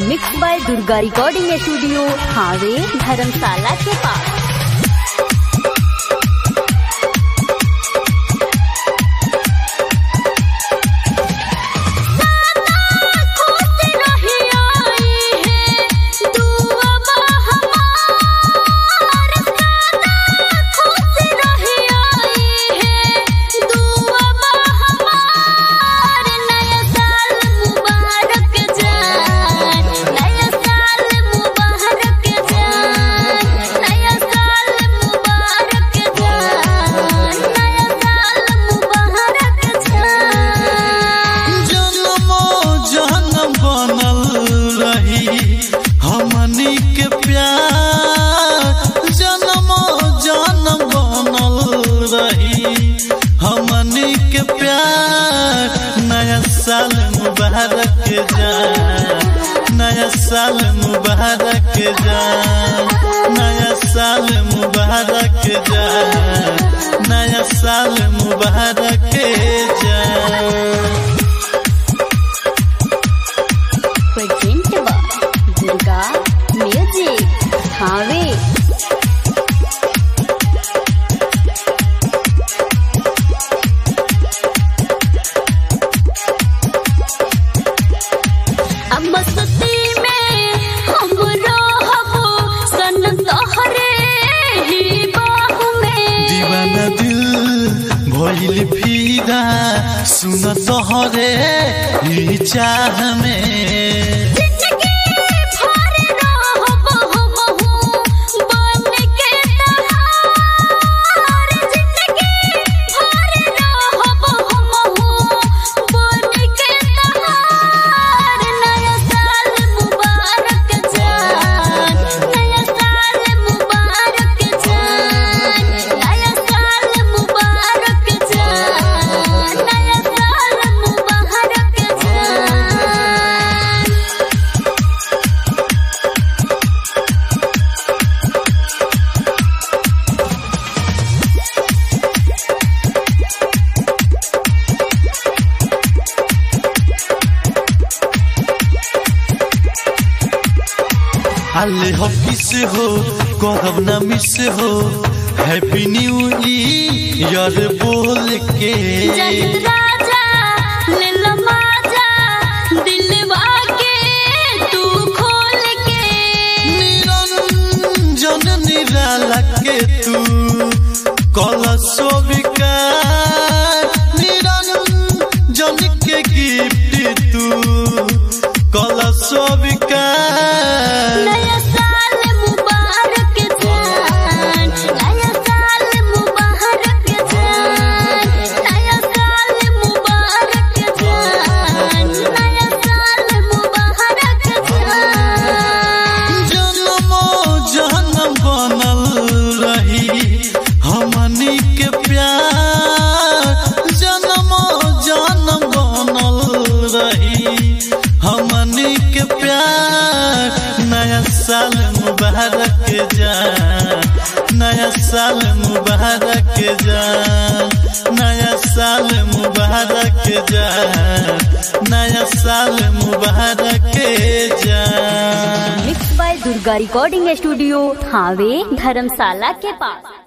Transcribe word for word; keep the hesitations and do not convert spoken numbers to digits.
Mix by Durga recording studio हावे धर्मशाला के पास। हमनी के प्यार जन्मो जन्म बनल रही, हमनी के प्यार। नया साल मुबारक जान, नया साल मुबारक जान, नया साल मुबारक जान, नया साल मुबारक जान। दुर्गा म्यूजिक हावे। अब मस्ती में हम रहबो सन तोहरे ही बाहु में, दीवाना दिल भइल फिदा सुन तोहरे ही चाह में। अल्ले हो किस हो करब ना मिस हो, हैप्पी न्यू ईयर बोल के। राजा ले लो माजा दिलवा के तू खोल के, निरंजन निराला के तू कलशो विकार, निरंजन के गिफ्ट तू कलशो विकार। नया साल मुबारक जान, नया साल मुबारक जान, नया साल मुबारक जान, नया साल मुबारक जान। जन्मो जन्म बनल रही, हमनी के प्यार जन्मो जन्म बनल रही, हमनी के प्यार। नया साल मुबारक जान, नया साल मुबारक जान, नया साल मुबारक जान, नया साल मुबारक जान। Mix by Durga recording studio हावे धर्मशाला के पास।